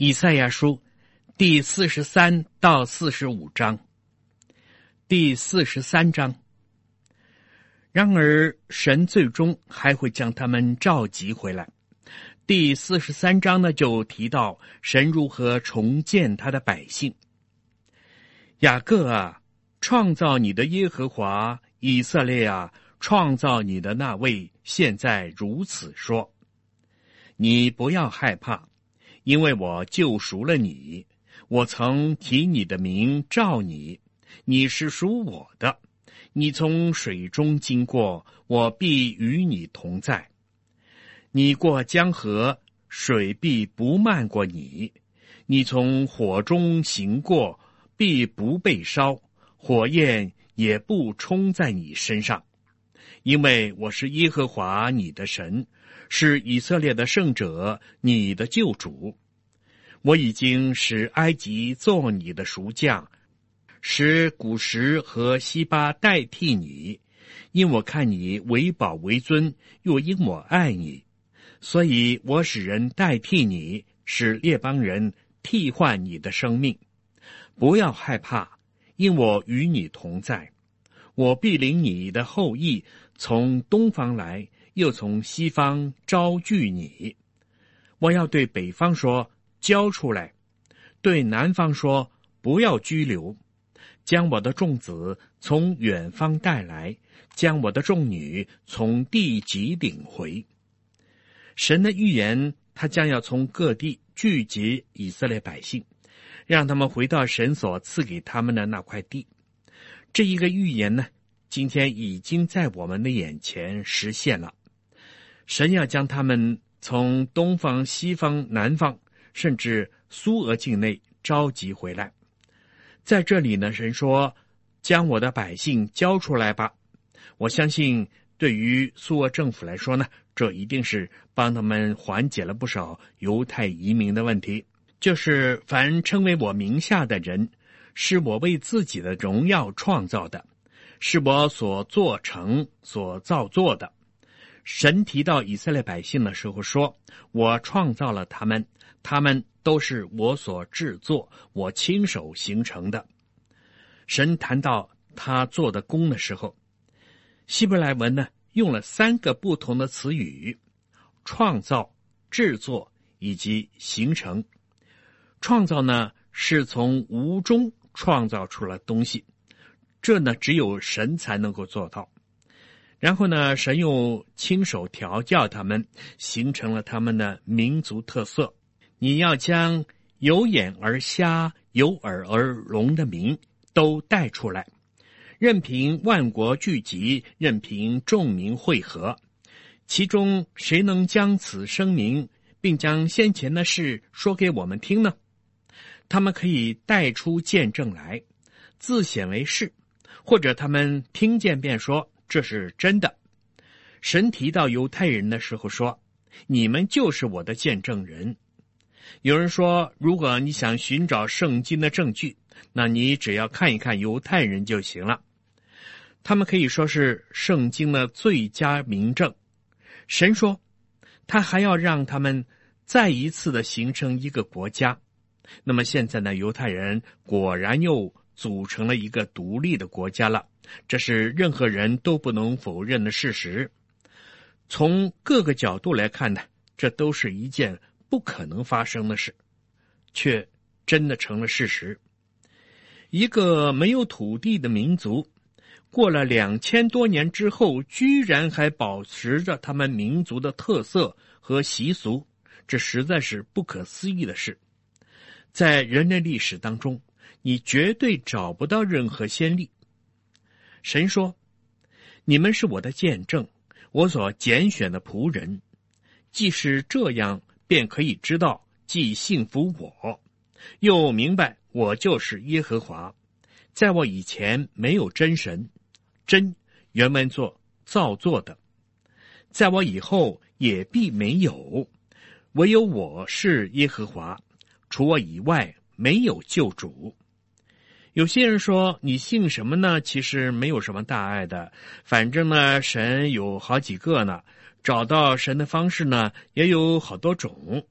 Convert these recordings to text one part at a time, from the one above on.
以赛亚书第43到45章。第43章，然而神最终还会将他们召集回来。第43章呢，就提到神如何重建他的百姓。雅各啊，创造你的耶和华；以色列啊，创造你的那位现在如此说：你不要害怕，因为我救赎了你，我曾提你的名召你，你是属我的。你从水中经过，我必与你同在。你过江河，水必不漫过你；你从火中行过，必不被烧，火焰也不冲在你身上。因为我是耶和华你的神，是以色列的圣者，你的救主。我已经使埃及做你的赎价，使古时和西巴代替你，因我看你为宝为尊，又因我爱你，所以我使人代替你，使列邦人替换你的生命。不要害怕，因我与你同在。我必领你的后裔从东方来，又从西方招聚你。我要对北方说，交出来；对南方说，不要拘留。将我的众子从远方带来，将我的众女从地极领回。神的预言，他将要从各地聚集以色列百姓，让他们回到神所赐给他们的那块地。这一个预言呢，今天已经在我们的眼前实现了。神要将他们从东方、西方、南方，甚至苏俄境内召集回来。在这里呢，神说，将我的百姓交出来吧。我相信对于苏俄政府来说呢，这一定是帮他们缓解了不少犹太移民的问题。就是凡称为我名下的人，是我为自己的荣耀创造的，是我所做成所造作的。神提到以色列百姓的时候说，我创造了他们，他们都是我所制作，我亲手形成的。神谈到他做的工的时候，希伯来文呢，用了3个不同的词语：创造、制作以及形成。创造呢，是从无中创造出了东西，这呢，只有神才能够做到。然后呢，神又亲手调教他们，形成了他们的民族特色。你要将有眼而瞎、有耳而聋的民都带出来，任凭万国聚集，任凭众民会合。其中谁能将此声明，并将先前的事说给我们听呢？他们可以带出见证来，自显为是，或者他们听见便说这是真的。神提到犹太人的时候说，你们就是我的见证人。有人说，如果你想寻找圣经的证据，那你只要看一看犹太人就行了。他们可以说是圣经的最佳明证。神说，他还要让他们再一次的形成一个国家。那么现在呢，犹太人果然又组成了一个独立的国家了，这是任何人都不能否认的事实。从各个角度来看呢，这都是一件不可能发生的事，却真的成了事实。一个没有土地的民族，过了2000多年之后，居然还保持着他们民族的特色和习俗，这实在是不可思议的事。在人类历史当中，你绝对找不到任何先例。神说，你们是我的见证，我所拣选的仆人。既是这样，便可以知道，既信服我，又明白我就是耶和华。在我以前没有真神，真原文作造作的，在我以后也必没有，唯有我是耶和华，除我以外没有救主。有些人说，你信什么呢？其实没有什么大碍的，反正呢，神有好几个呢，找到神的方式呢也有好多种。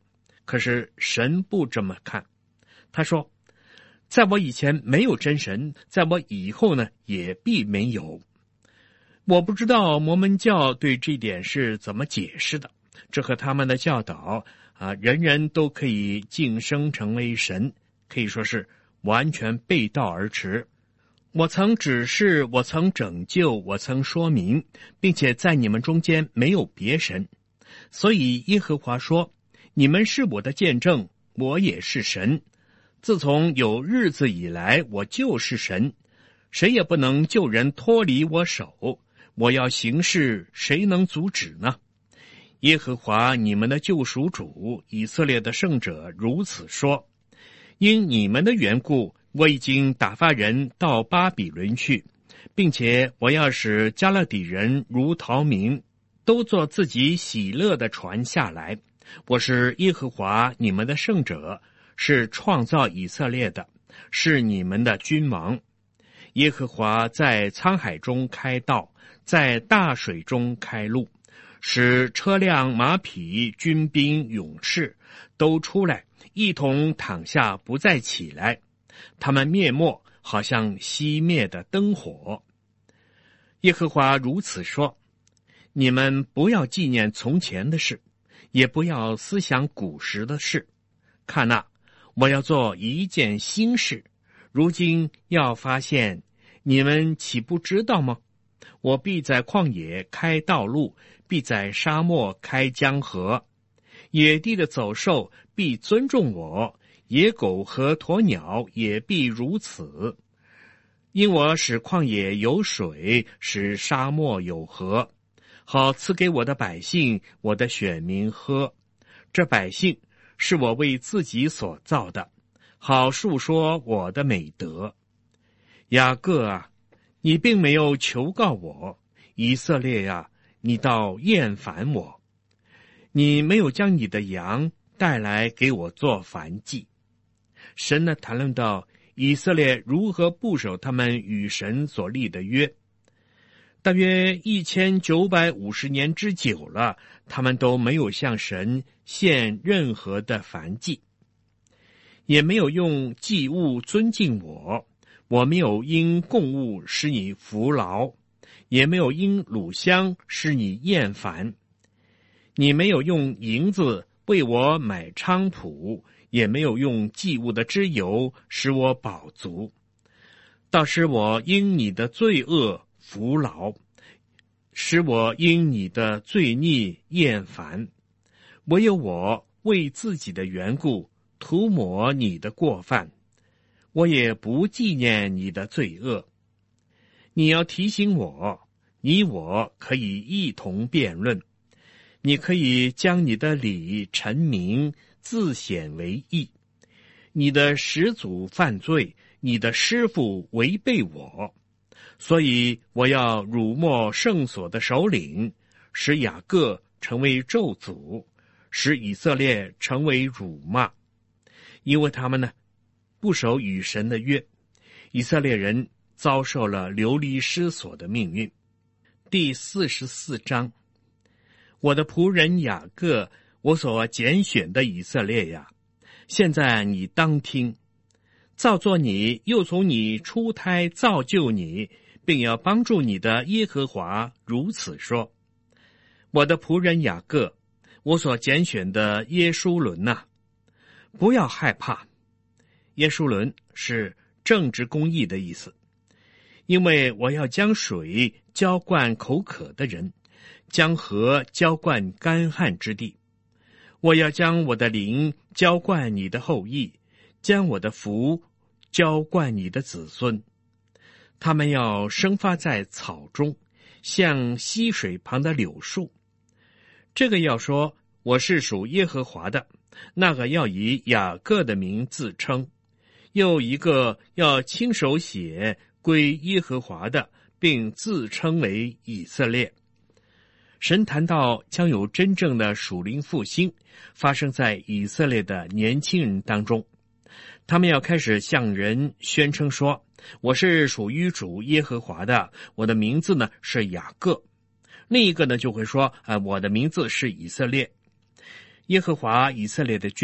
可是神不这么看，他说，在我以前没有真神，在我以后呢也必没有。我不知道摩门教对这点是怎么解释的，这和他们的教导人人都可以晋升成为神，可以说是完全背道而驰。我曾指示，我曾拯救，我曾说明，并且在你们中间没有别神。所以耶和华说，你们是我的见证，我也是神。自从有日子以来，我就是神，谁也不能救人脱离我手。我要行事，谁能阻止呢？耶和华你们的救赎主，以色列的圣者如此说，因你们的缘故，我已经打发人到巴比伦去，并且我要使加勒底人如逃民，都坐自己喜乐的船下来。我是耶和华你们的圣者，是创造以色列的，是你们的君王。耶和华在沧海中开道，在大水中开路，使车辆、马匹、军兵、勇士都出来，一同躺下，不再起来。他们灭没，好像熄灭的灯火。耶和华如此说，你们不要纪念从前的事，也不要思想古时的事。看哪，我要做一件新事，如今要发现，你们岂不知道吗？我必在旷野开道路，必在沙漠开江河。野地的走兽必尊重我，野狗和鸵鸟也必如此。因我使旷野有水，使沙漠有河，好赐给我的百姓，我的选民喝。这百姓是我为自己所造的，好述说我的美德。雅各啊，你并没有求告我；以色列啊，你倒厌烦我。你没有将你的羊带来给我做燔祭。神呢，谈论到以色列如何不守他们与神所立的约。大约1950年之久了，他们都没有向神献任何的燔祭，也没有用祭物尊敬我。我没有因供物使你服劳，也没有因乳香使你厌烦。你没有用银子为我买菖蒲，也没有用祭物的脂油使我饱足。倒使我因你的罪恶服劳，使我因你的罪孽厌烦。唯有我为自己的缘故涂抹你的过犯，我也不纪念你的罪恶。你要提醒我，你我可以一同辩论。你可以将你的理陈明，自显为义。你的始祖犯罪，你的师父违背我，所以我要辱没圣所的首领，使雅各成为咒诅，使以色列成为辱骂。因为他们呢，不守与神的约，以色列人遭受了流离失所的命运。第44章，我的仆人雅各，我所拣选的以色列呀，现在你当听。造作你，又从你出胎造就你，并要帮助你的耶和华如此说：我的仆人雅各，我所拣选的耶书伦呐，不要害怕。耶书伦是正直公义的意思，因为我要将水浇灌口渴的人，将河浇灌干旱之地。我要将我的灵浇灌你的后裔，将我的福浇灌你的子孙。他们要生发在草中，像溪水旁的柳树。这个要说我是属耶和华的，那个要以雅各的名自称，又一个要亲手写归耶和华的，并自称为以色列。神谈到将有真正的属灵复兴发生在以色列的年轻人当中，他们要开始向人宣称说，我是属于主耶和华的，我的名字呢是雅各。另一个呢就会说，我的名字是以色列。耶和华以色列的君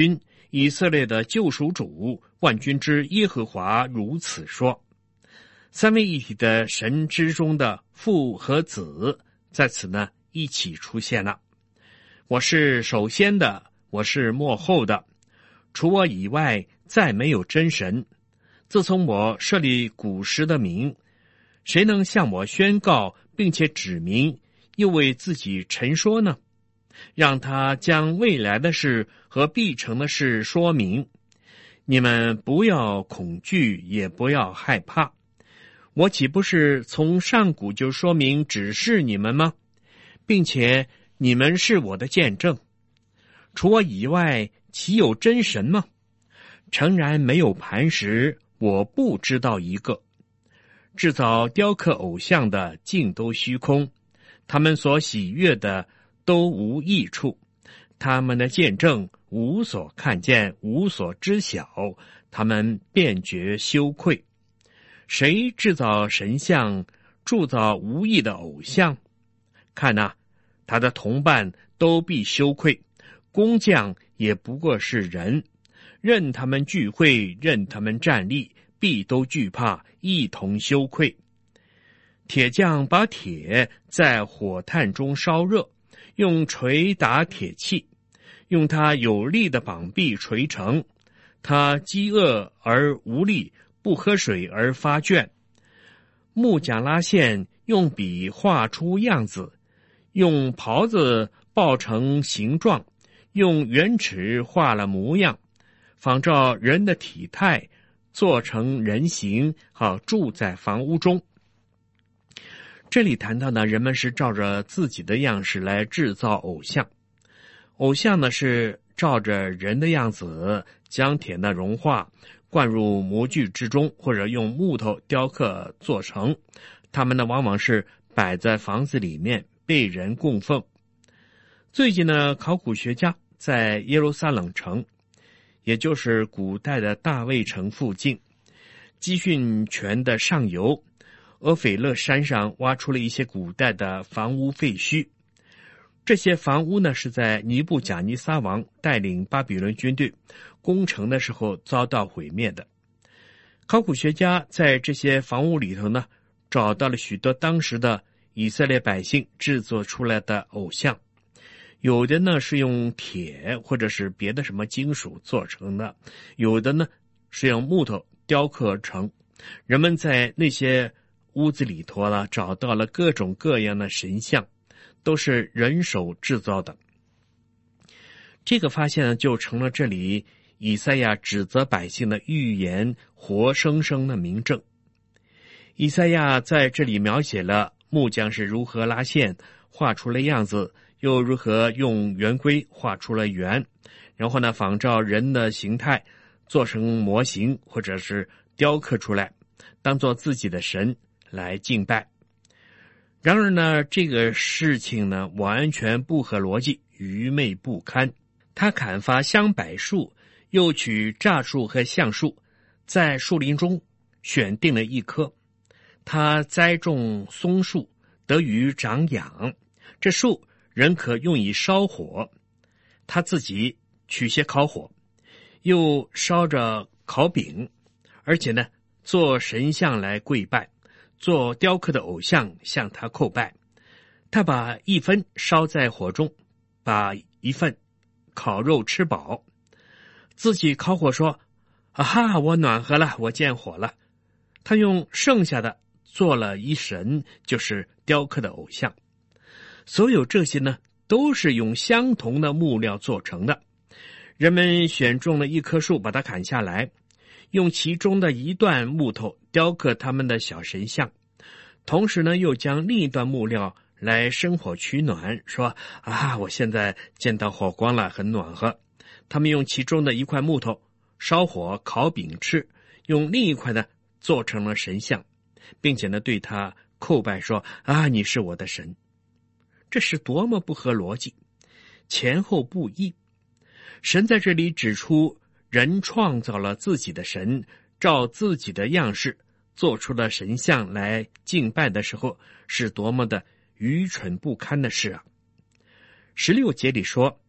以色列的救赎主万军之耶和华如此说。三位一体的神之中的父和子在此呢一起出现了。我是首先的，我是末后的，除我以外再没有真神。自从我设立古时的名，谁能向我宣告并且指明，又为自己陈说呢？让他将未来的事和必成的事说明。你们不要恐惧，也不要害怕。我岂不是从上古就说明指示你们吗？并且你们是我的见证。除我以外，岂有真神吗？诚然没有磐石，我不知道一个。制造雕刻偶像的尽都虚空，他们所喜悦的都无益处，他们的见证无所看见，无所知晓，他们便觉羞愧。谁制造神像，铸造无益的偶像？看哪，他的同伴都必羞愧，工匠也不过是人，任他们聚会，任他们站立，必都惧怕，一同羞愧。铁匠把铁在火炭中烧热，用锤打铁器，用他有力的膀臂锤成。他饥饿而无力，不喝水而发倦。木匠拉线，用笔画出样子，用袍子抱成形状，用圆尺画了模样，仿照人的体态，做成人形，好住在房屋中。这里谈到呢，人们是照着自己的样式来制造偶像。偶像呢是照着人的样子，将铁呢融化，灌入模具之中，或者用木头雕刻做成。它们呢往往是摆在房子里面，被人供奉。最近呢，考古学家在耶路撒冷城，也就是古代的大卫城附近，基训泉的上游俄斐勒山上挖出了一些古代的房屋废墟。这些房屋呢是在尼布甲尼撒王带领巴比伦军队攻城的时候遭到毁灭的。考古学家在这些房屋里头呢找到了许多当时的以色列百姓制作出来的偶像，有的呢是用铁或者是别的什么金属做成的，有的呢是用木头雕刻成。人们在那些屋子里头呢找到了各种各样的神像，都是人手制造的。这个发现呢就成了这里以赛亚指责百姓的预言活生生的明证。以赛亚在这里描写了木匠是如何拉线画出了样子，又如何用圆规画出了圆，然后呢仿照人的形态做成模型，或者是雕刻出来，当做自己的神来敬拜。然而呢，这个事情呢完全不合逻辑，愚昧不堪。他砍伐香柏树，又取柞树和橡树，在树林中选定了一棵。他栽种松树，得于长养，这树仍可用以烧火。他自己取些烤火，又烧着烤饼，而且呢做神像来跪拜，做雕刻的偶像向他叩拜。他把一分烧在火中，把一份烤肉吃饱，自己烤火说：啊哈，我暖和了，我见火了。他用剩下的做了一神，就是雕刻的偶像。所有这些呢都是用相同的木料做成的。人们选中了一棵树，把它砍下来，用其中的一段木头雕刻他们的小神像，同时呢又将另一段木料来生火取暖，说：啊，我现在见到火光了，很暖和。他们用其中的一块木头烧火烤饼吃，用另一块呢做成了神像，并且呢对他叩拜说：啊，你是我的神。这是多么不合逻辑，前后不一。神在这里指出，人创造了自己的神，照自己的样式做出了神像来敬拜的时候，是多么的愚蠢不堪的事啊！16节里说，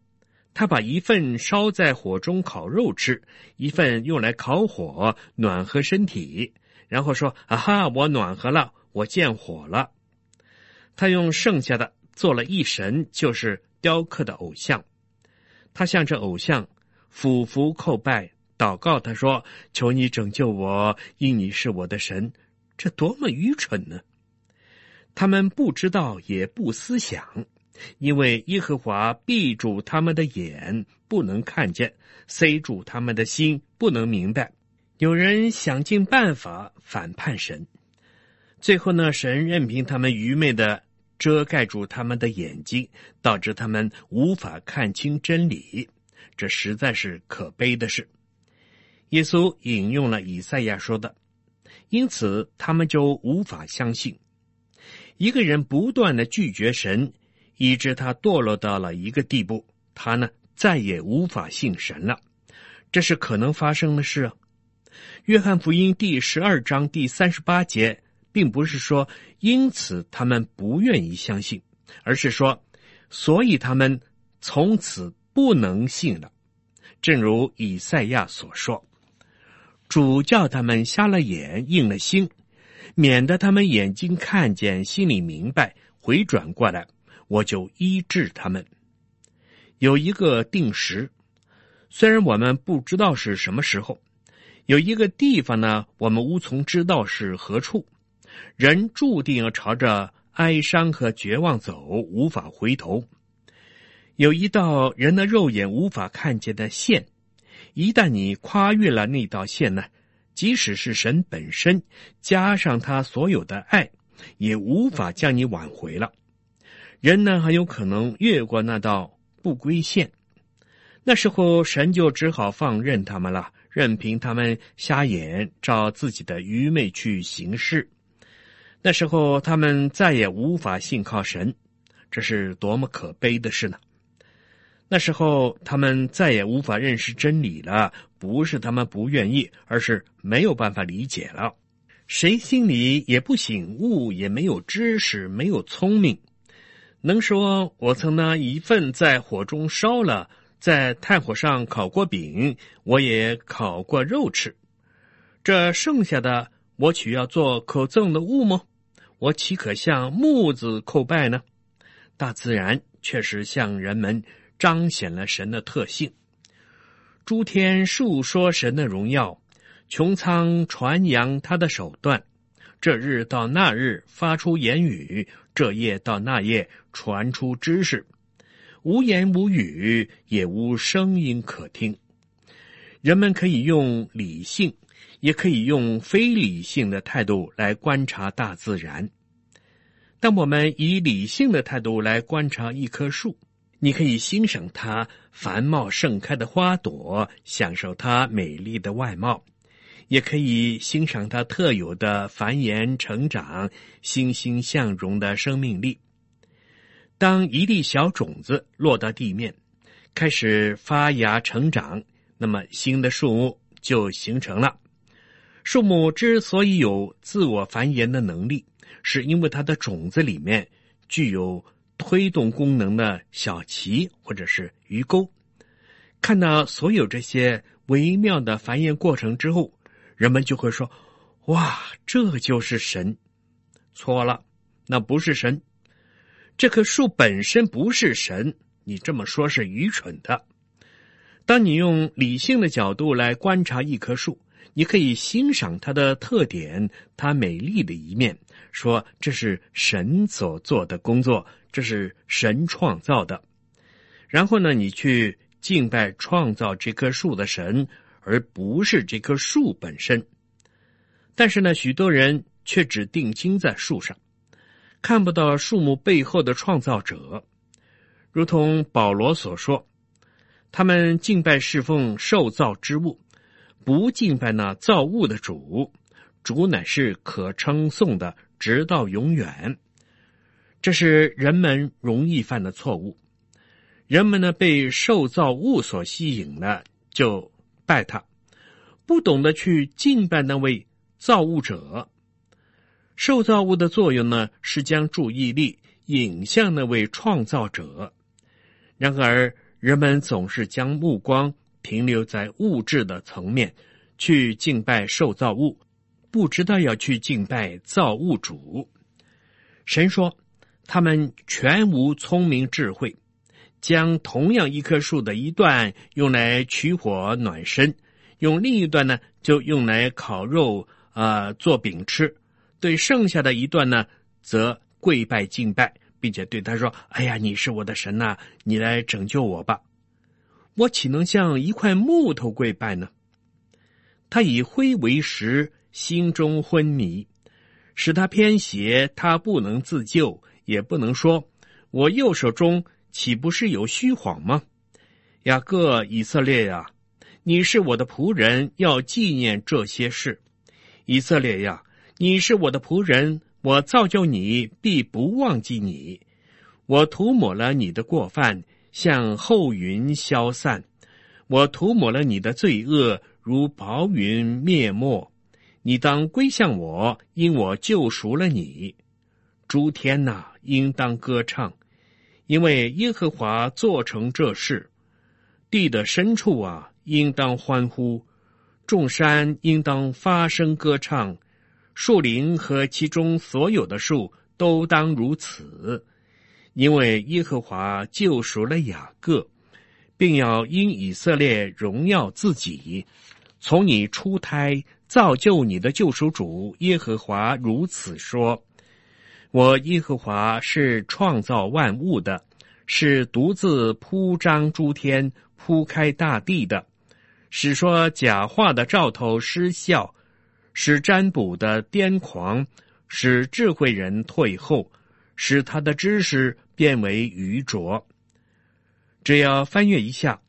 他把一份烧在火中烤肉吃，一份用来烤火暖和身体，然后说：啊哈，我暖和了，我见火了。他用剩下的做了一神，就是雕刻的偶像。他向这偶像俯伏叩拜，祷告他说：求你拯救我，因你是我的神。这多么愚蠢呢！他们不知道也不思想，因为耶和华闭住他们的眼，不能看见，塞住他们的心，不能明白。有人想尽办法反叛神，最后呢，神任凭他们愚昧的遮盖住他们的眼睛，导致他们无法看清真理。这实在是可悲的事。耶稣引用了以赛亚说的，因此他们就无法相信。一个人不断的拒绝神，以致他堕落到了一个地步，他呢再也无法信神了。这是可能发生的事啊。约翰福音第12章第38节并不是说因此他们不愿意相信，而是说所以他们从此不能信了。正如以赛亚所说，主叫他们瞎了眼，硬了心，免得他们眼睛看见，心里明白，回转过来，我就医治他们。有一个定时，虽然我们不知道是什么时候，有一个地方呢，我们无从知道是何处。人注定要朝着哀伤和绝望走，无法回头。有一道人的肉眼无法看见的线，一旦你跨越了那道线呢，即使是神本身加上他所有的爱，也无法将你挽回了。人呢，很有可能越过那道不归线，那时候神就只好放任他们了，任凭他们瞎眼，照自己的愚昧去行事。那时候他们再也无法信靠神，这是多么可悲的事呢！那时候他们再也无法认识真理了，不是他们不愿意，而是没有办法理解了。谁心里也不醒悟，也没有知识，没有聪明，能说我曾拿一份在火中烧了，在炭火上烤过饼，我也烤过肉吃，这剩下的我岂要做可憎的物吗？我岂可向木子叩拜呢？大自然确实向人们彰显了神的特性。诸天述说神的荣耀，穹苍传扬他的手段。这日到那日发出言语，这夜到那夜传出知识。无言无语，也无声音可听。人们可以用理性，也可以用非理性的态度来观察大自然。当我们以理性的态度来观察一棵树，你可以欣赏它繁茂盛开的花朵，享受它美丽的外貌，也可以欣赏它特有的繁衍成长、欣欣向荣的生命力。当一粒小种子落到地面，开始发芽成长，那么新的树木就形成了。树木之所以有自我繁衍的能力，是因为它的种子里面具有推动功能的小鳍或者是鱼钩。看到所有这些微妙的繁衍过程之后，人们就会说，哇，这就是神。错了，那不是神。这棵树本身不是神，你这么说是愚蠢的。当你用理性的角度来观察一棵树，你可以欣赏它的特点，它美丽的一面，说这是神所做的工作，这是神创造的。然后呢，你去敬拜创造这棵树的神，而不是这棵树本身。但是呢，许多人却只定睛在树上，看不到树木背后的创造者。如同保罗所说，他们敬拜侍奉受造之物，不敬拜那造物的主，主乃是可称颂的，直到永远。这是人们容易犯的错误。人们呢，被受造物所吸引了，就拜他，不懂得去敬拜那位造物者。受造物的作用呢，是将注意力引向那位创造者。然而人们总是将目光停留在物质的层面，去敬拜受造物，不知道要去敬拜造物主。神说，他们全无聪明智慧，将同样一棵树的一段用来取火暖身，用另一段呢就用来烤肉做饼吃，对剩下的一段呢则跪拜敬拜，并且对他说，哎呀，你是我的神啊，你来拯救我吧。我岂能像一块木头跪拜呢？他以灰为石，心中昏迷，使他偏斜，他不能自救，也不能说，我右手中岂不是有虚谎吗？雅各，以色列呀，你是我的仆人，要纪念这些事。以色列呀，你是我的仆人，我造就你，必不忘记你。我涂抹了你的过犯，像厚云消散；我涂抹了你的罪恶，如薄云灭没。你当归向我，因我救赎了你。诸天哪，应当歌唱，因为耶和华做成这事。地的深处啊，应当欢呼，众山应当发声歌唱，树林和其中所有的树都当如此。因为耶和华救赎了雅各，并要因以色列荣耀自己。从你出胎造就你的救赎主耶和华如此说，我耶和华是创造万物的，是独自铺张诸天，铺开大地的，使说假话的兆头失效，使占卜的癫狂，使智慧人退后，使他的知识变为愚拙。只要翻阅一下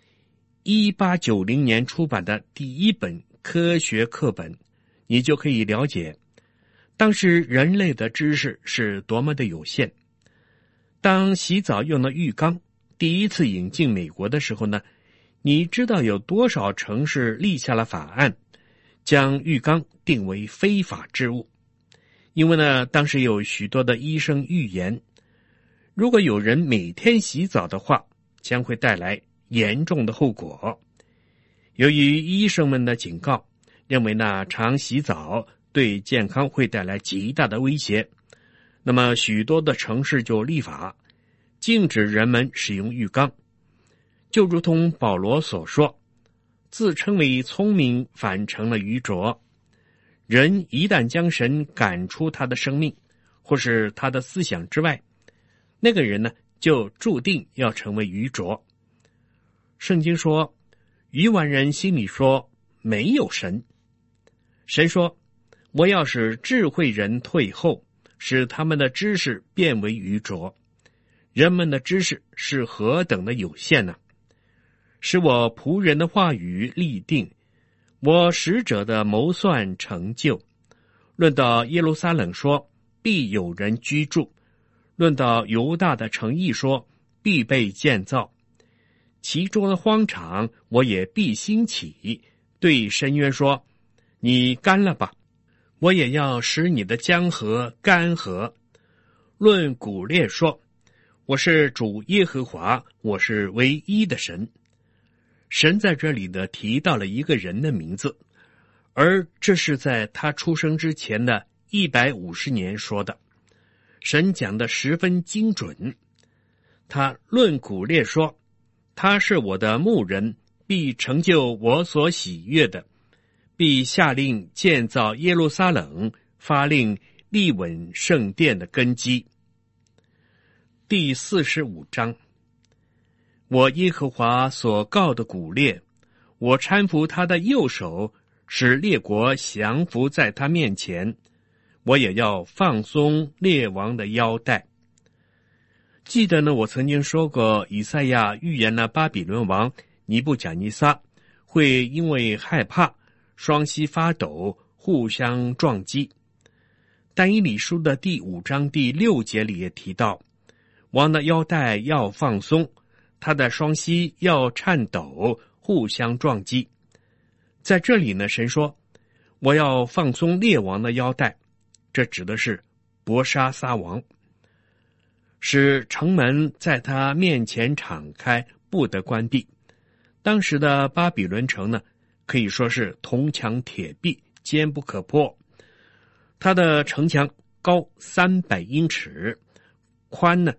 1890年出版的第一本科学课本，你就可以了解当时人类的知识是多么的有限。当洗澡用的浴缸第一次引进美国的时候呢，你知道有多少城市立下了法案，将浴缸定为非法之物？因为呢，当时有许多的医生预言，如果有人每天洗澡的话，将会带来严重的后果。由于医生们的警告，认为呢常洗澡对健康会带来极大的威胁，那么许多的城市就立法禁止人们使用浴缸。就如同保罗所说，自称为聪明反成了愚拙。人一旦将神赶出他的生命或是他的思想之外，那个人呢就注定要成为愚拙。圣经说，愚顽人心里说，没有神。神说，我要使智慧人退后，使他们的知识变为愚拙。人们的知识是何等的有限呢？使我仆人的话语立定，我使者的谋算成就。论到耶路撒冷说，必有人居住；论到犹大的城邑说，必被建造。其中的荒场，我也必兴起，对深渊说，你干了吧，我也要使你的江河干涸。论古列说，我是主耶和华，我是唯一的神。神在这里呢提到了一个人的名字，而这是在他出生之前的150年说的。神讲的十分精准。他论古列说，他是我的牧人，必成就我所喜悦的，必下令建造耶路撒冷，发令立稳圣殿的根基。第45章，我耶和华所告的古列，我搀扶他的右手，使列国降服在他面前，我也要放松列王的腰带。记得呢，我曾经说过，以赛亚预言了巴比伦王尼布甲尼撒会因为害怕双膝发抖，互相撞击。但以理书的第5章第6节里也提到，王的腰带要放松，他的双膝要颤抖，互相撞击。在这里呢，神说，我要放松列王的腰带，这指的是伯沙撒王，使城门在他面前敞开， 不得关闭。当时的巴比伦城呢，可以说是铜墙铁壁，坚不可破。它的城墙高300英尺，宽呢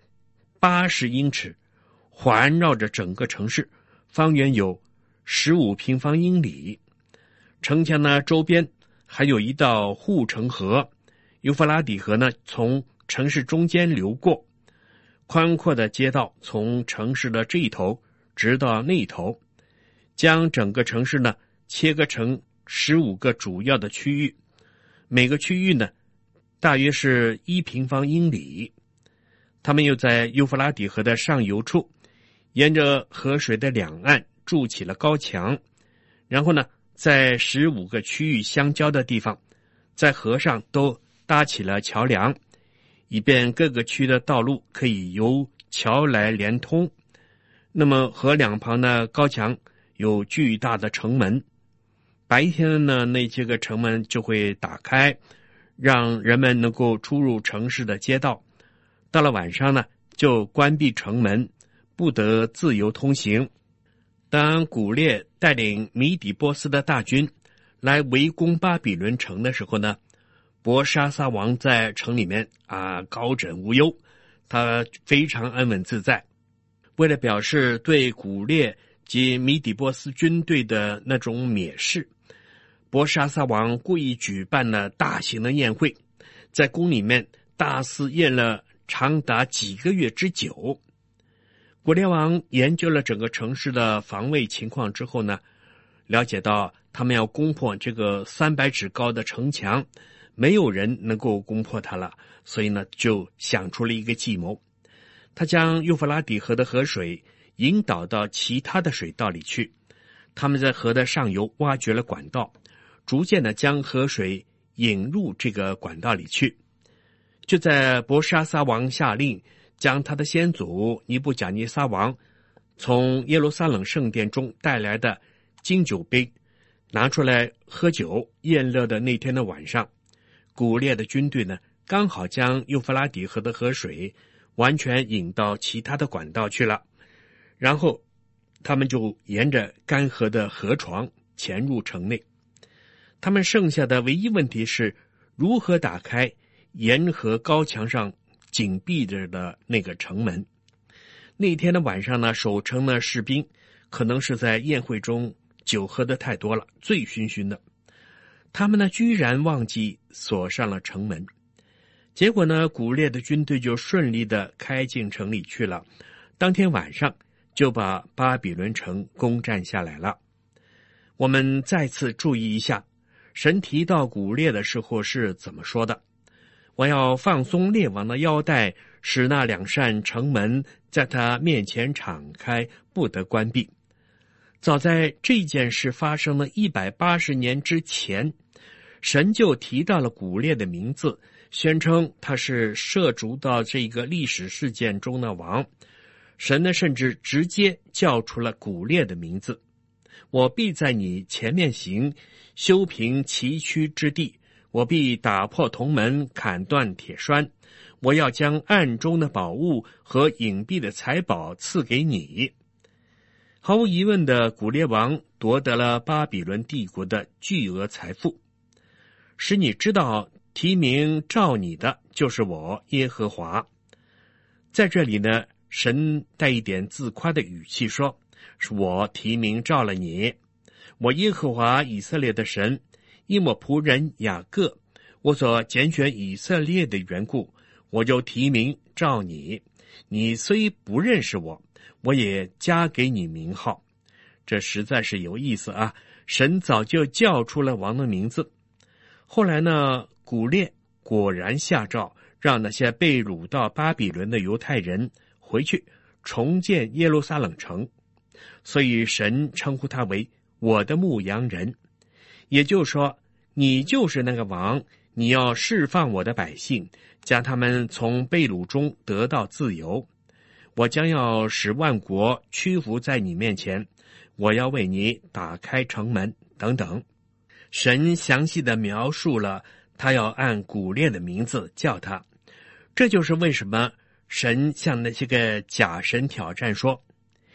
80英尺，环绕着整个城市，方圆有15平方英里。城墙呢周边还有一道护城河，幼发拉底河呢从城市中间流过，宽阔的街道从城市的这一头直到那一头，将整个城市呢切割成15个主要的区域，每个区域呢大约是1平方英里。他们又在幼发拉底河的上游处，沿着河水的两岸筑起了高墙，然后呢在15个区域相交的地方，在河上都搭起了桥梁，以便各个区的道路可以由桥来连通。那么河两旁的高墙有巨大的城门，白天呢那些个城门就会打开，让人们能够出入城市的街道。到了晚上呢，就关闭城门，不得自由通行。当古列带领米底波斯的大军来围攻巴比伦城的时候呢，伯沙撒王在城里面高枕无忧，他非常安稳自在。为了表示对古列及米底波斯军队的那种蔑视，伯沙撒王故意举办了大型的宴会，在宫里面大肆宴了长达几个月之久。古列王研究了整个城市的防卫情况之后呢，了解到他们要攻破这个300尺高的城墙，没有人能够攻破它了，所以呢就想出了一个计谋。他将幼发拉底河的河水引导到其他的水道里去，他们在河的上游挖掘了管道，逐渐的将河水引入这个管道里去。就在伯沙撒王下令将他的先祖尼布甲尼撒王从耶路撒冷圣殿中带来的金酒杯拿出来喝酒宴乐的那天的晚上，古列的军队呢刚好将幼发拉底河的河水完全引到其他的管道去了，然后他们就沿着干涸的河床潜入城内。他们剩下的唯一问题是如何打开沿河高墙上紧闭着的那个城门。那天的晚上呢，守城的士兵可能是在宴会中酒喝得太多了，醉醺醺的，他们呢居然忘记锁上了城门。结果呢，古列的军队就顺利的开进城里去了，当天晚上就把巴比伦城攻占下来了。我们再次注意一下，神提到古列的时候是怎么说的？我要放松列王的腰带，使那2扇城门在他面前敞开，不得关闭。早在这件事发生了180年之前，神就提到了古列的名字，宣称他是涉足到这个历史事件中的王。神呢，甚至直接叫出了古列的名字。我必在你前面行，修平崎岖之地，我必打破铜门，砍断铁栓，我要将暗中的宝物和隐蔽的财宝赐给你。毫无疑问的，古列王夺得了巴比伦帝国的巨额财富，使你知道提名召你的就是我耶和华。在这里呢，神带一点自夸的语气说，是我提名召了你，我耶和华以色列的神，因我仆人雅各，我所拣选以色列的缘故，我就提名召你。你虽不认识我，我也加给你名号。这实在是有意思啊！神早就叫出了王的名字。后来呢，古列果然下诏，让那些被掳到巴比伦的犹太人回去重建耶路撒冷城。所以神称呼他为我的牧羊人，也就是说，你就是那个王，你要释放我的百姓，将他们从被掳中得到自由。我将要使万国屈服在你面前，我要为你打开城门，等等。神详细的描述了他要按古列的名字叫他。这就是为什么神向那些个假神挑战说，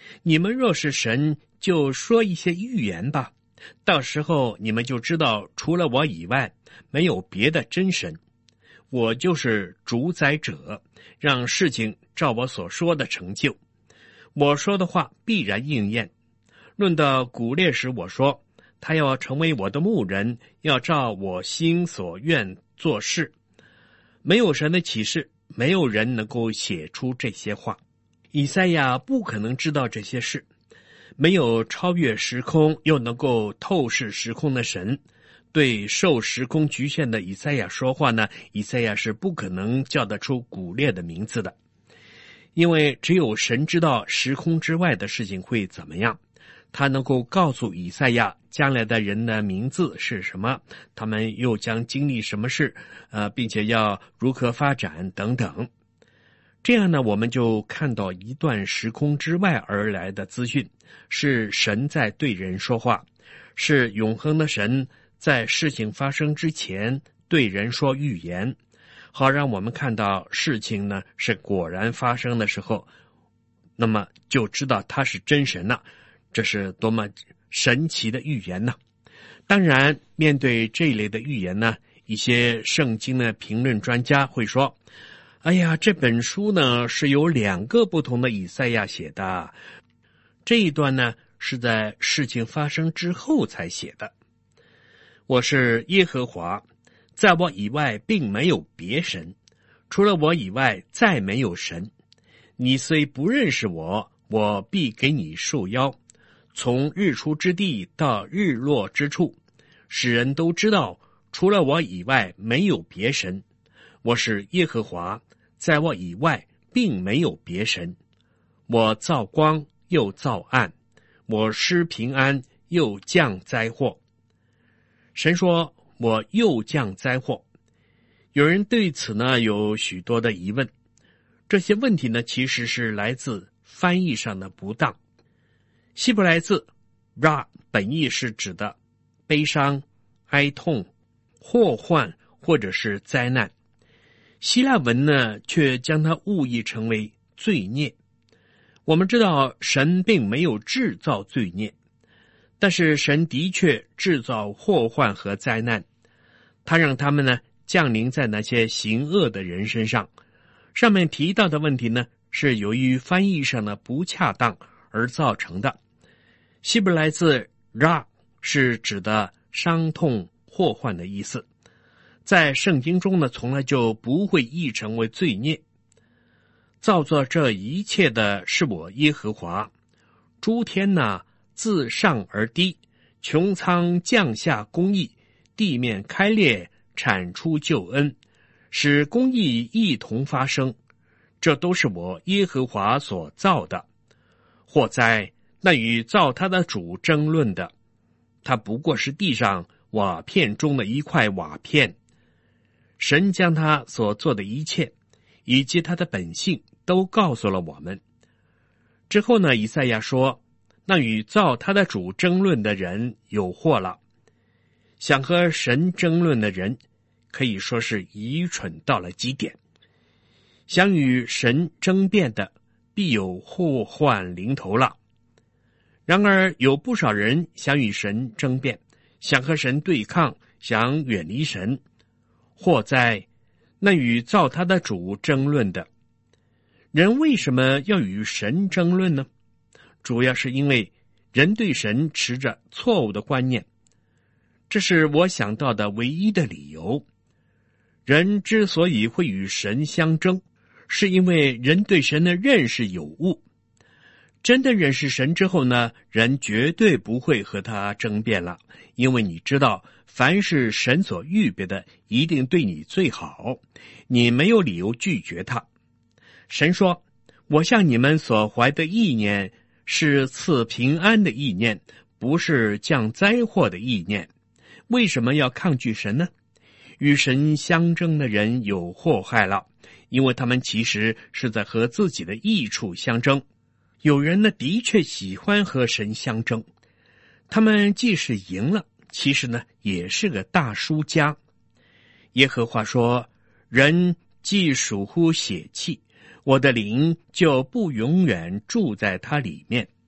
你们若是神，就说一些预言吧，到时候你们就知道除了我以外，没有别的真神。我就是主宰者，让事情照我所说的成就。我说的话必然应验。论到古列时，我说他要成为我的牧人，要照我心所愿做事。没有神的启示，没有人能够写出这些话。以赛亚不可能知道这些事，没有超越时空又能够透视时空的神，对受时空局限的以赛亚说话呢，以赛亚是不可能叫得出古列的名字的。因为只有神知道时空之外的事情会怎么样，他能够告诉以赛亚将来的人的名字是什么，他们又将经历什么事，并且要如何发展等等。这样呢，我们就看到一段时空之外而来的资讯，是神在对人说话，是永恒的神在事情发生之前对人说预言，好让我们看到事情呢是果然发生的时候，那么就知道他是真神了。这是多么神奇的预言呢！当然，面对这一类的预言呢，一些圣经的评论专家会说，哎呀，这本书呢是由2个不同的以赛亚写的，这一段呢是在事情发生之后才写的。我是耶和华，在我以外并没有别神，除了我以外再没有神。你虽不认识我，我必给你束腰，从日出之地到日落之处，使人都知道除了我以外没有别神。我是耶和华，在我以外并没有别神。我造光又造暗，我施平安又降灾祸。神说我又降灾祸。有人对此呢有许多的疑问，这些问题呢其实是来自翻译上的不当。希伯来字 ra 本意是指的悲伤、哀痛、祸患或者是灾难，希腊文呢却将它误译成为罪孽。我们知道神并没有制造罪孽，但是神的确制造祸患和灾难，他让他们呢降临在那些行恶的人身上。上面提到的问题呢，是由于翻译上的不恰当而造成的。希伯来字 ra 是指的伤痛、祸患的意思，在圣经中呢，从来就不会译成为罪孽。造作这一切的是我耶和华，诸天呢自上而低，穹苍降下公义，地面开裂，产出救恩，使公义一同发生，这都是我耶和华所造的。祸灾，那与造他的主争论的，他不过是地上瓦片中的一块瓦片。神将他所做的一切以及他的本性都告诉了我们。之后呢，以赛亚说，那与造他的主争论的人有祸了。想和神争论的人可以说是愚蠢到了极点，想与神争辩的必有祸患临头了。然而有不少人想与神争辩，想和神对抗，想远离神。祸哉，那与造他的主争论的人为什么要与神争论呢？主要是因为人对神持着错误的观念，这是我想到的唯一的理由。人之所以会与神相争，是因为人对神的认识有误。真的认识神之后呢，人绝对不会和他争辩了，因为你知道，凡是神所预备的，一定对你最好，你没有理由拒绝他。神说，我向你们所怀的意念是赐平安的意念，不是降灾祸的意念。为什么要抗拒神呢？与神相争的人有祸害了，因为他们其实是在和自己的益处相争。有人呢，的确喜欢和神相争，他们即使赢了，其实呢，也是个大输家。耶和华说，人既属乎血气，我的灵就不永远住在他里面。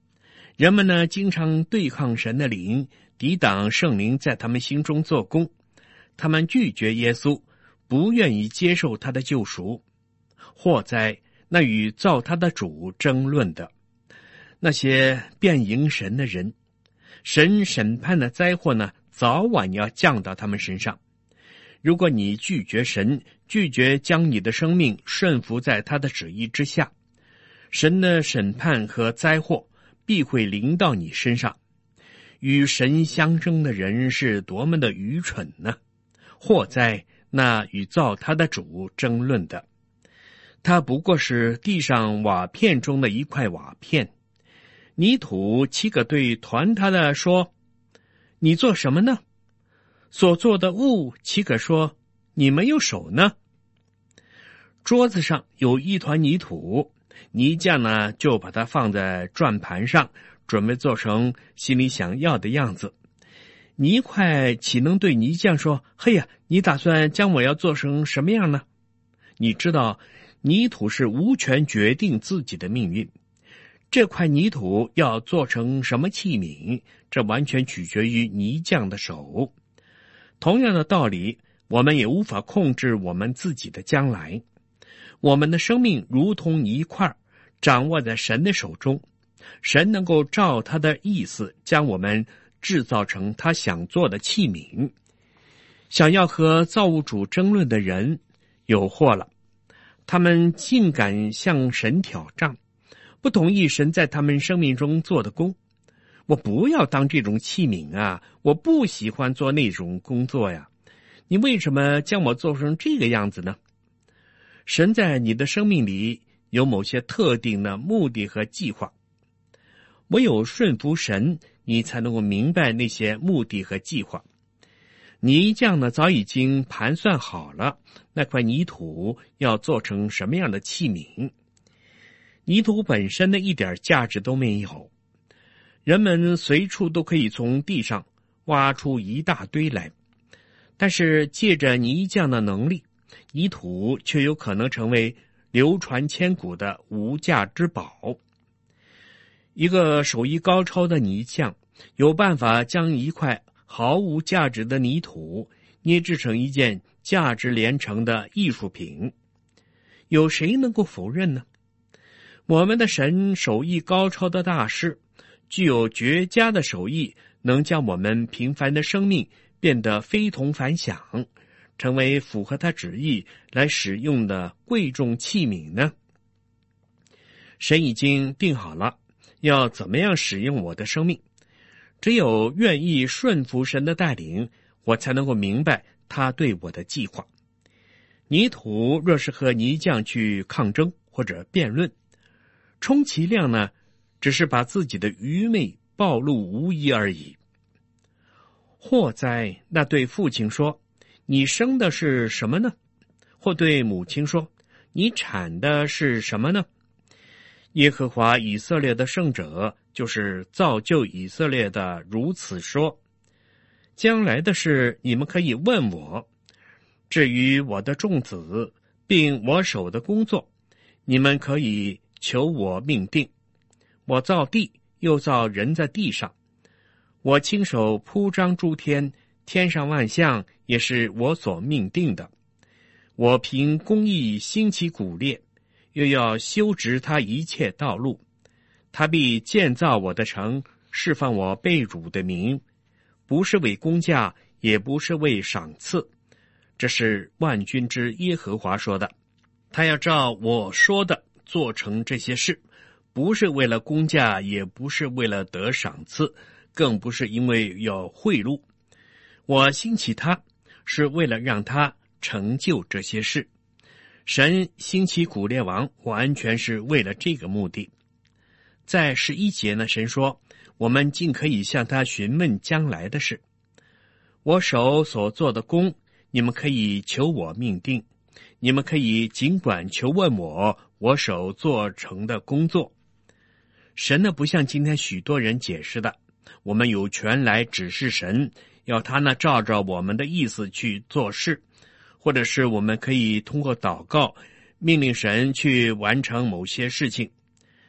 人们呢，经常对抗神的灵，抵挡圣灵在他们心中做工。他们拒绝耶稣，不愿意接受他的救赎。祸哉，那与造他的主争论的那些辩赢神的人，神审判的灾祸呢，早晚要降到他们身上。如果你拒绝神，拒绝将你的生命顺服在他的旨意之下，神的审判和灾祸必会临到你身上。与神相争的人是多么的愚蠢呢！祸哉，那与造他的主争论的，他不过是地上瓦片中的一块瓦片。泥土岂可对团他的说，你做什么呢？所做的物岂可说，你没有手呢？桌子上有一团泥土，泥匠呢就把它放在转盘上，准备做成心里想要的样子。泥块岂能对泥匠说，嘿呀，你打算将我要做成什么样呢？你知道，泥土是无权决定自己的命运。这块泥土要做成什么器皿，这完全取决于泥匠的手。同样的道理，我们也无法控制我们自己的将来。我们的生命如同泥块，掌握在神的手中。神能够照他的意思将我们制造成他想做的器皿。想要和造物主争论的人有祸了，他们竟敢向神挑战，不同意神在他们生命中做的工。我不要当这种器皿啊，我不喜欢做那种工作呀，你为什么将我做成这个样子呢？神在你的生命里有某些特定的目的和计划，唯有顺服神，你才能够明白那些目的和计划。泥匠呢，早已经盘算好了那块泥土要做成什么样的器皿。泥土本身的一点价值都没有，人们随处都可以从地上挖出一大堆来，但是借着泥匠的能力，泥土却有可能成为流传千古的无价之宝。一个手艺高超的泥匠有办法将一块毫无价值的泥土捏制成一件价值连城的艺术品，有谁能够否认呢？我们的神手艺高超的大师，具有绝佳的手艺，能将我们平凡的生命变得非同凡响，成为符合他旨意来使用的贵重器皿呢？神已经定好了要怎么样使用我的生命，只有愿意顺服神的带领，我才能够明白他对我的计划。泥土若是和泥匠去抗争或者辩论，充其量呢，只是把自己的愚昧暴露无遗而已。祸哉，那对父亲说，你生的是什么呢？或对母亲说，你产的是什么呢？耶和华以色列的圣者，就是造就以色列的，如此说，将来的事你们可以问我，至于我的众子并我手的工作，你们可以求我命定。我造地，又造人在地上，我亲手铺张诸天，天上万象也是我所命定的。我凭公义兴起古列，又要修直他一切道路。他必建造我的城，释放我被辱的名，不是为工价，也不是为赏赐。这是万军之耶和华说的。他要照我说的做成这些事，不是为了工价，也不是为了得赏赐，更不是因为要贿赂。我兴起他，是为了让他成就这些事。神兴起古列王，完全是为了这个目的。在11节呢，神说，我们尽可以向他询问将来的事。我手所做的工，你们可以求我命定，你们可以尽管求问我手做成的工作。神呢，不像今天许多人解释的，我们有权来指示神，要他呢照着我们的意思去做事，或者是我们可以通过祷告命令神去完成某些事情。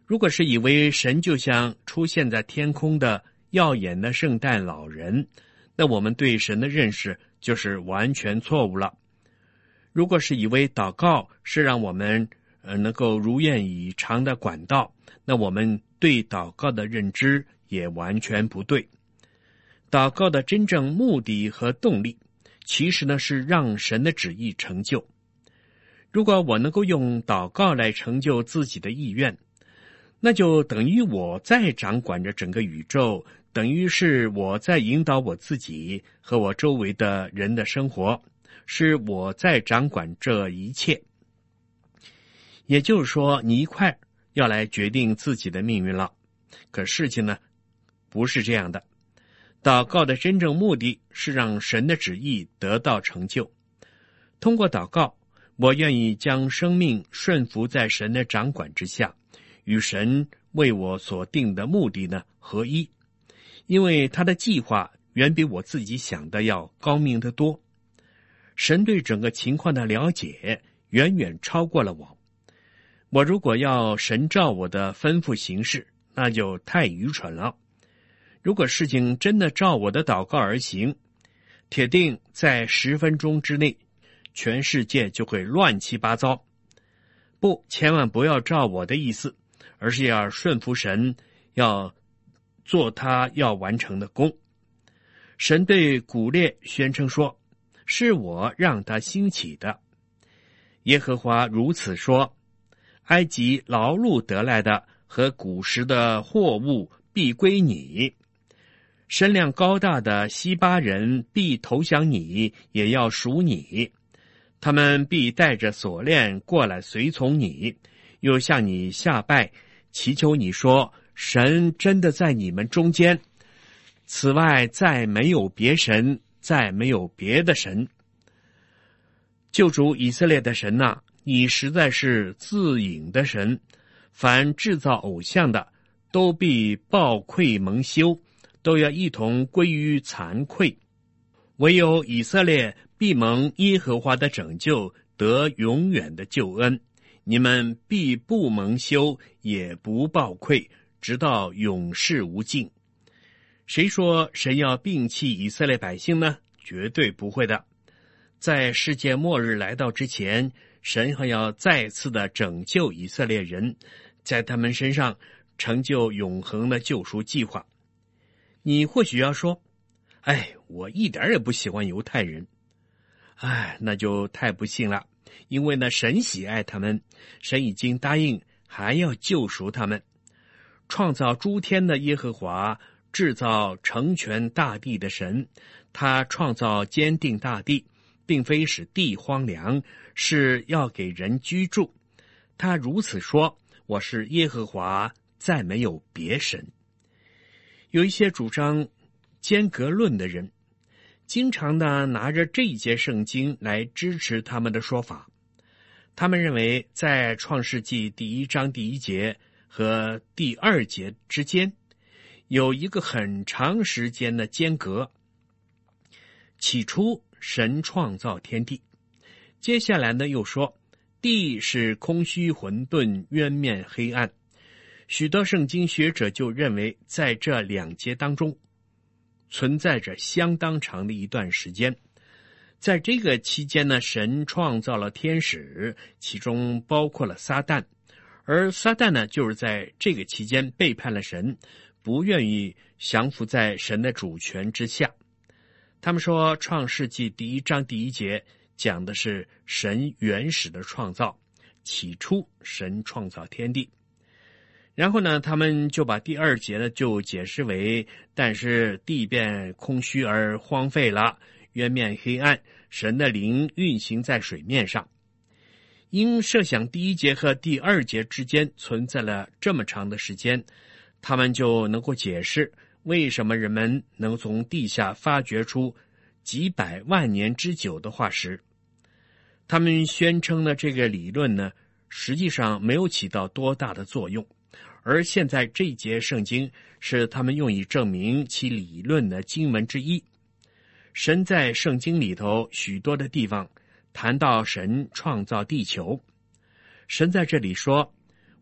如果是以为神就像出现在天空的耀眼的圣诞老人，那我们对神的认识就是完全错误了。如果是以为祷告是让我们能够如愿以偿的管道，那我们对祷告的认知也完全不对。祷告的真正目的和动力，其实呢是让神的旨意成就。如果我能够用祷告来成就自己的意愿，那就等于我在掌管着整个宇宙，等于是我在引导我自己和我周围的人的生活，是我在掌管这一切。也就是说，你一块要来决定自己的命运了。可事情呢，不是这样的。祷告的真正目的是让神的旨意得到成就。通过祷告，我愿意将生命顺服在神的掌管之下，与神为我所定的目的呢合一。因为他的计划远比我自己想的要高明得多。神对整个情况的了解远远超过了我。我如果要神照我的吩咐行事，那就太愚蠢了。如果事情真的照我的祷告而行，铁定在10分钟之内，全世界就会乱七八糟。不，千万不要照我的意思，而是要顺服神，要做他要完成的工。神对古列宣称说，是我让他兴起的。耶和华如此说，埃及劳碌得来的和古时的货物必归你，身量高大的西巴人必投降你，也要属你。他们必带着锁链过来随从你，又向你下拜，祈求你说，神真的在你们中间，此外再没有别神，再没有别的神。救主以色列的神啊，你实在是自隐的神，凡制造偶像的都必暴愧蒙羞，都要一同归于惭愧。唯有以色列必蒙耶和华的拯救，得永远的救恩。你们必不蒙羞，也不暴愧，直到永世无尽。谁说神要摒弃以色列百姓呢？绝对不会的。在世界末日来到之前，神还要再次的拯救以色列人，在他们身上成就永恒的救赎计划。你或许要说，我一点也不喜欢犹太人。那就太不幸了，因为呢，神喜爱他们，神已经答应还要救赎他们。创造诸天的耶和华，制造成全大地的神，他创造坚定大地，并非使地荒凉，是要给人居住。他如此说，我是耶和华，再没有别神。有一些主张间隔论的人，经常的拿着这一节圣经来支持他们的说法。他们认为在创世纪1章1节和2节之间有一个很长时间的间隔。起初神创造天地，接下来呢又说地是空虚混沌，渊面黑暗。许多圣经学者就认为在这2节当中存在着相当长的一段时间。在这个期间呢，神创造了天使，其中包括了撒旦，而撒旦呢就是在这个期间背叛了神，不愿意降服在神的主权之下。他们说创世纪1章1节讲的是神原始的创造，起初神创造天地。然后呢，他们就把2节呢就解释为，但是地变空虚而荒废了，渊面黑暗，神的灵运行在水面上。因设想1节和2节之间存在了这么长的时间，他们就能够解释为什么人们能从地下发掘出几百万年之久的化石。他们宣称的这个理论呢，实际上没有起到多大的作用。而现在这一节圣经是他们用以证明其理论的经文之一。神在圣经里头许多的地方谈到神创造地球。神在这里说，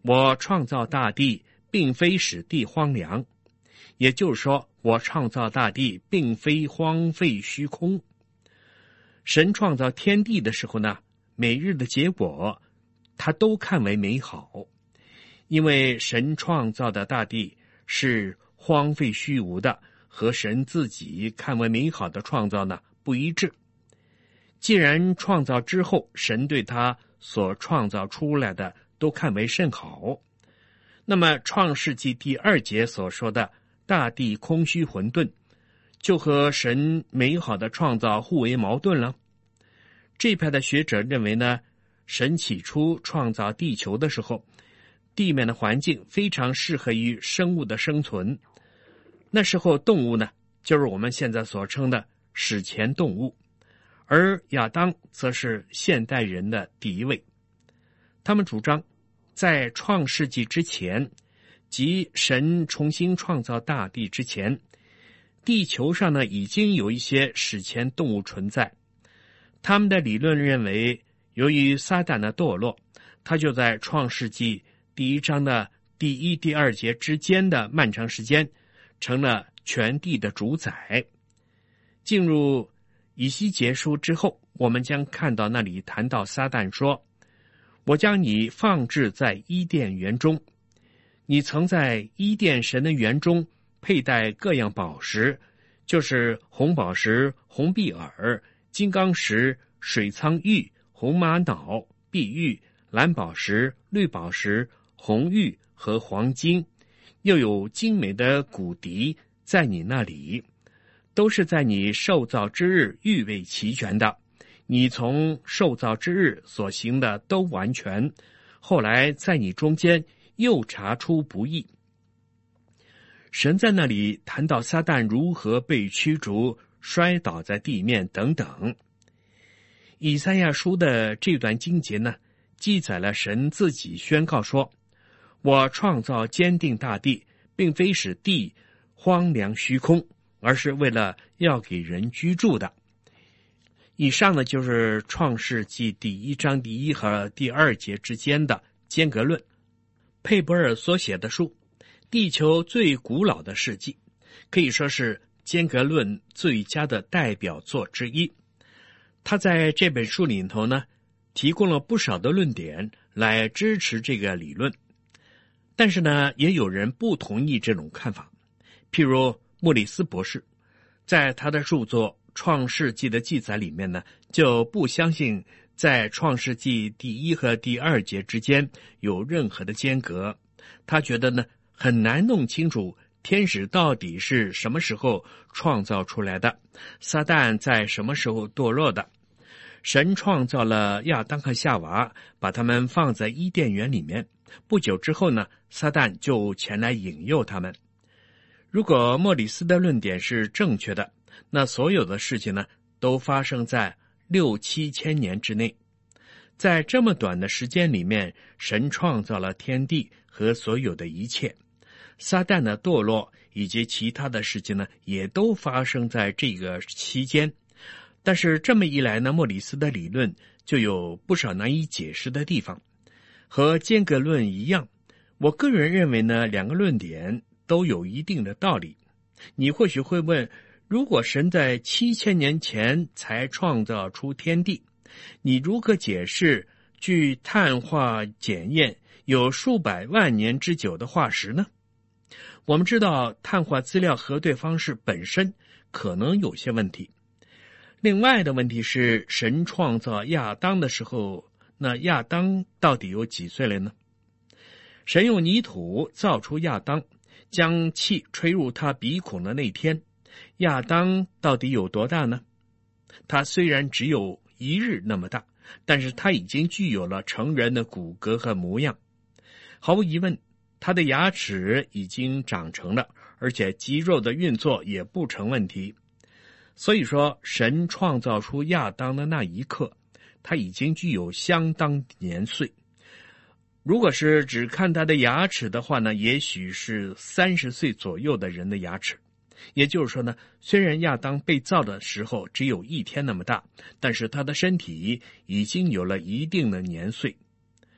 我创造大地，并非使地荒凉，也就是说，我创造大地并非荒废虚空。神创造天地的时候呢，每日的结果他都看为美好，因为神创造的大地是荒废虚无的，和神自己看为美好的创造呢不一致。既然创造之后，神对他所创造出来的都看为甚好，那么创世纪第2节所说的大地空虚混沌，就和神美好的创造互为矛盾了。这派的学者认为呢，神起初创造地球的时候，地面的环境非常适合于生物的生存。那时候动物呢，就是我们现在所称的史前动物，而亚当则是现代人的第一位。他们主张，在创世纪之前，即神重新创造大地之前，地球上呢已经有一些史前动物存在。他们的理论认为，由于撒旦的堕落，他就在创世纪第1章的第1、第2节之间的漫长时间，成了全地的主宰。进入以西结书之后，我们将看到那里谈到撒旦说，我将你放置在伊甸园中，你曾在伊甸神的园中佩戴各样宝石，就是红宝石、红碧耳、金刚石、水苍玉、红玛瑙、碧玉、蓝宝石、绿宝石、红玉和黄金，又有精美的骨笛在你那里，都是在你受造之日预备齐全的。你从受造之日所行的都完全，后来在你中间又查出不义。神在那里谈到撒旦如何被驱逐，摔倒在地面等等。以赛亚书的这段经节呢，记载了神自己宣告说，我创造坚定大地，并非使地荒凉虚空，而是为了要给人居住的。以上呢，就是创世纪第1章第1和第2节之间的间隔论。佩伯尔所写的书《地球最古老的世纪》，可以说是间隔论最佳的代表作之一。他在这本书里头呢，提供了不少的论点来支持这个理论。但是呢，也有人不同意这种看法。譬如莫里斯博士，在他的著作《创世纪》的记载里面呢，就不相信在创世纪第1和第2节之间有任何的间隔。他觉得呢，很难弄清楚天使到底是什么时候创造出来的，撒旦在什么时候堕落的。神创造了亚当和夏娃，把他们放在伊甸园里面，不久之后呢，撒旦就前来引诱他们。如果莫里斯的论点是正确的，那所有的事情呢，都发生在6、7千年之内。在这么短的时间里面，神创造了天地和所有的一切。撒旦的堕落以及其他的事情呢，也都发生在这个期间。但是这么一来呢，莫里斯的理论就有不少难以解释的地方。和间隔论一样，我个人认为呢，两个论点都有一定的道理。你或许会问，如果神在7000年前才创造出天地，你如何解释据碳化检验有数百万年之久的化石呢？我们知道碳化资料核对方式本身可能有些问题。另外的问题是，神创造亚当的时候，那亚当到底有几岁了呢？神用泥土造出亚当，将气吹入他鼻孔的那天，亚当到底有多大呢？他虽然只有1日那么大，但是他已经具有了成人的骨骼和模样。毫无疑问，他的牙齿已经长成了，而且肌肉的运作也不成问题。所以说，神创造出亚当的那一刻，他已经具有相当年岁。如果是只看他的牙齿的话呢，也许是30岁左右的人的牙齿。也就是说呢，虽然亚当被造的时候只有1天那么大，但是他的身体已经有了一定的年岁。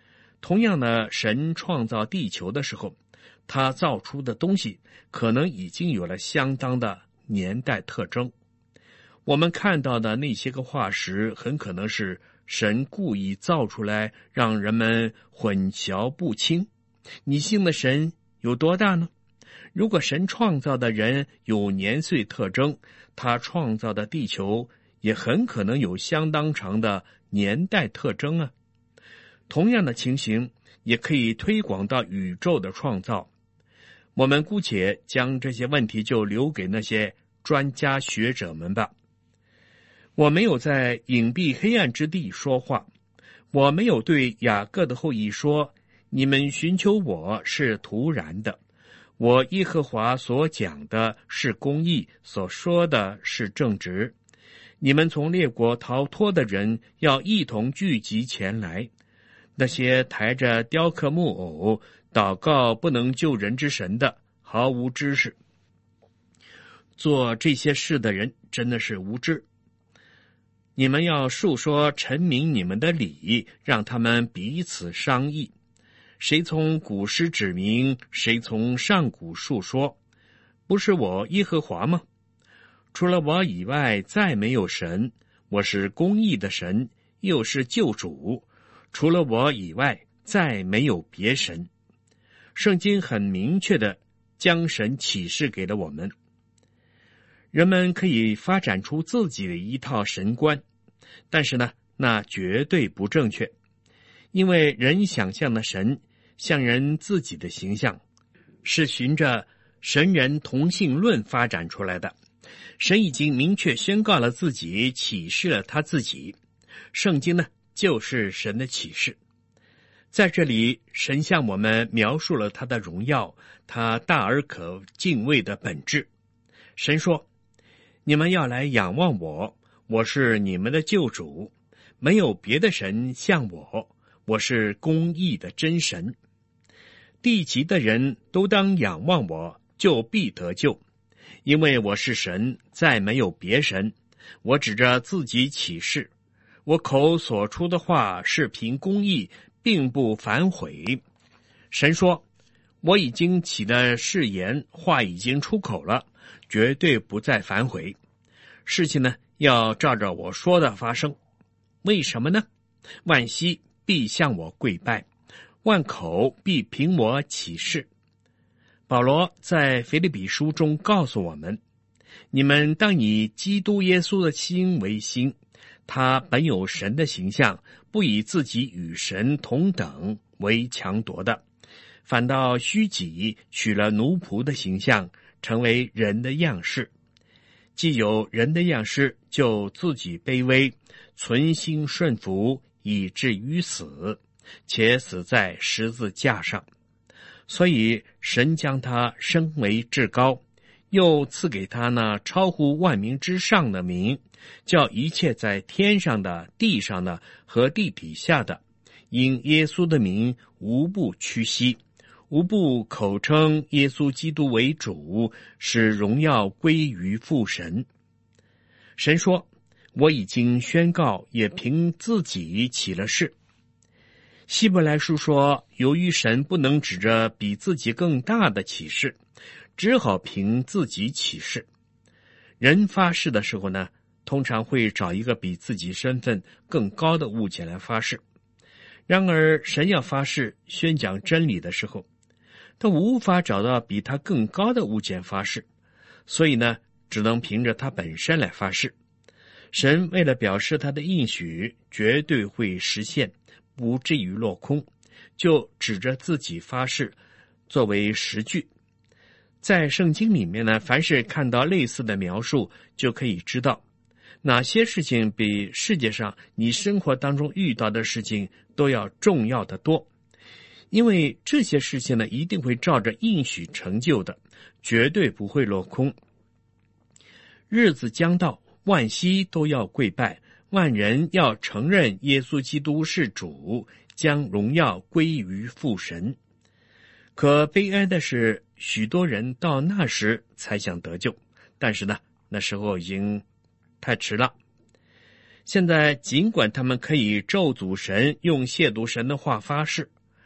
同样的，神创造地球的时候，他造出的东西可能已经有了相当的年代特征。我们看到的那些个化石，很可能是神故意造出来，让人们混淆不清。你信的神有多大呢？如果神创造的人有年岁特征，他创造的地球也很可能有相当长的年代特征啊。同样的情形也可以推广到宇宙的创造。我们姑且将这些问题就留给那些专家学者们吧。我没有在隐蔽黑暗之地说话，我没有对雅各的后裔说，你们寻求我是徒然的，我耶和华所讲的是公义，所说的是正直。你们从列国逃脱的人要一同聚集前来，那些抬着雕刻木偶祷告不能救人之神的，毫无知识。做这些事的人真的是无知。你们要述说陈明你们的理，让他们彼此商议。谁从古诗指明，谁从上古述说，不是我耶和华吗？除了我以外再没有神，我是公义的神，又是救主，除了我以外再没有别神。圣经很明确的将神启示给了我们。人们可以发展出自己的一套神观，但是呢，那绝对不正确，因为人想象的神像人自己的形象，是循着神人同性论发展出来的。神已经明确宣告了自己，启示了他自己。圣经呢，就是神的启示。在这里，神向我们描述了他的荣耀，他大而可敬畏的本质。神说，你们要来仰望我，我是你们的救主，没有别的神像我，我是公义的真神。地极的人都当仰望我，就必得救，因为我是神，再没有别神。我指着自己起誓，我口所出的话是凭公义，并不反悔。神说，我已经起了誓言，话已经出口了，绝对不再反悔。事情呢，要照着我说的发生。为什么呢？万膝必向我跪拜，万口必凭我起誓。保罗在腓立比书中告诉我们，你们当以基督耶稣的心为心，他本有神的形象，不以自己与神同等为强夺的，反倒虚己，取了奴仆的形象，成为人的样式。既有人的样式，就自己卑微，存心顺服，以至于死，且死在十字架上。所以神将他升为至高，又赐给他那超乎万民之上的名，叫一切在天上的、地上的和地底下的，因耶稣的名无不屈膝，无不口称耶稣基督为主，使荣耀归于父神。神说，我已经宣告，也凭自己起了誓。希伯来书说，由于神不能指着比自己更大的启示，只好凭自己启示。人发誓的时候呢，通常会找一个比自己身份更高的物件来发誓。然而神要发誓宣讲真理的时候，他无法找到比他更高的物件发誓，所以呢，只能凭着他本身来发誓。神为了表示他的应许绝对会实现，不至于落空，就指着自己发誓作为实据。在圣经里面呢，凡是看到类似的描述，就可以知道哪些事情比世界上你生活当中遇到的事情都要重要的多。因为这些事情呢，一定会照着应许成就的，绝对不会落空。日子将到，万膝都要跪拜，万人要承认耶稣基督是主，将荣耀归于父神。可悲哀的是，许多人到那时才想得救，但是呢，那时候已经太迟了。现在尽管他们可以咒诅神，用亵渎神的话发誓，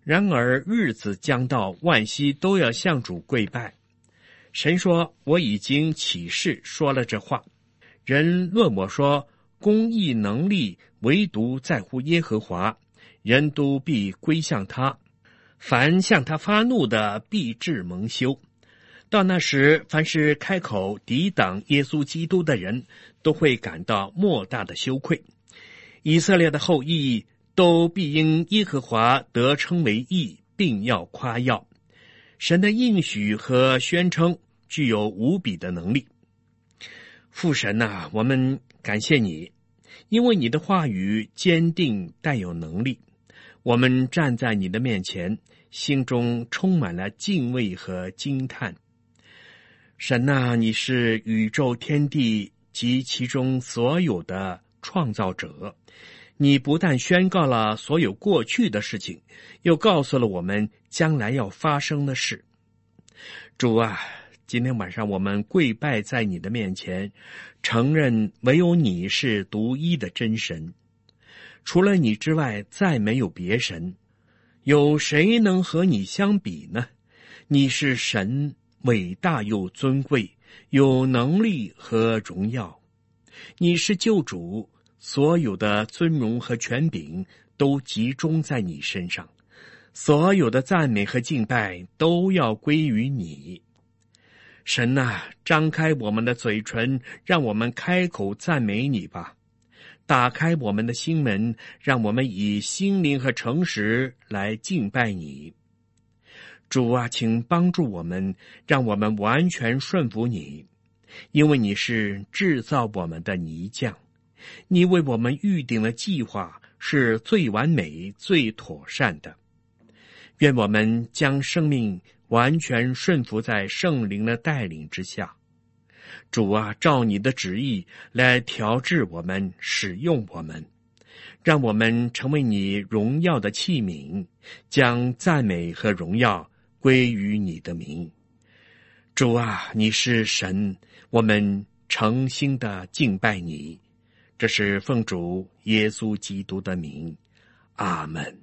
然而日子将到，万膝都要向主跪拜。神说，我已经起誓说了这话。人论我说，公义能力唯独在乎耶和华，人都必归向他。凡向他发怒的，必致蒙羞。到那时，凡是开口抵挡耶稣基督的人，都会感到莫大的羞愧。以色列的后裔都必因耶和华得称为义，并要夸耀。神的应许和宣称具有无比的能力。父神啊，我们感谢你，因为你的话语坚定带有能力。我们站在你的面前，心中充满了敬畏和惊叹。神啊，你是宇宙天地及其中所有的创造者，你不但宣告了所有过去的事情，又告诉了我们将来要发生的事。主啊，今天晚上我们跪拜在你的面前，承认唯有你是独一的真神，除了你之外再没有别神，有谁能和你相比呢？你是神，伟大又尊贵，有能力和荣耀。你是救主，所有的尊荣和权柄都集中在你身上，所有的赞美和敬拜都要归于你。神啊，张开我们的嘴唇，让我们开口赞美你吧。打开我们的心门，让我们以心灵和诚实来敬拜你。主啊，请帮助我们，让我们完全顺服你，因为你是制造我们的泥匠，你为我们预定的计划是最完美、最妥善的。愿我们将生命完全顺服在圣灵的带领之下。主啊，照你的旨意来调制我们，使用我们，让我们成为你荣耀的器皿，将赞美和荣耀归于你的名。主啊，你是神，我们诚心的敬拜你。这是奉主耶稣基督的名，阿们。